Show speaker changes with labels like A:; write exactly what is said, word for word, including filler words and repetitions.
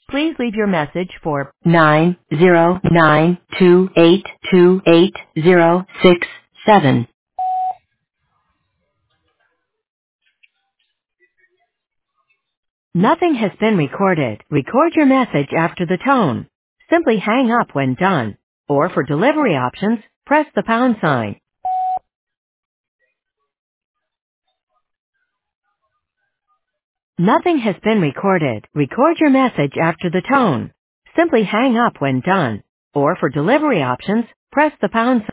A: Please leave your message for nine zero nine two eight two eight zero six seven. Nothing has been recorded. Record your message after the tone. Simply hang up when done. Or for delivery options, press the pound sign. Nothing has been recorded. Record your message after the tone. Simply hang up when done. Or for delivery options, press the pound sign.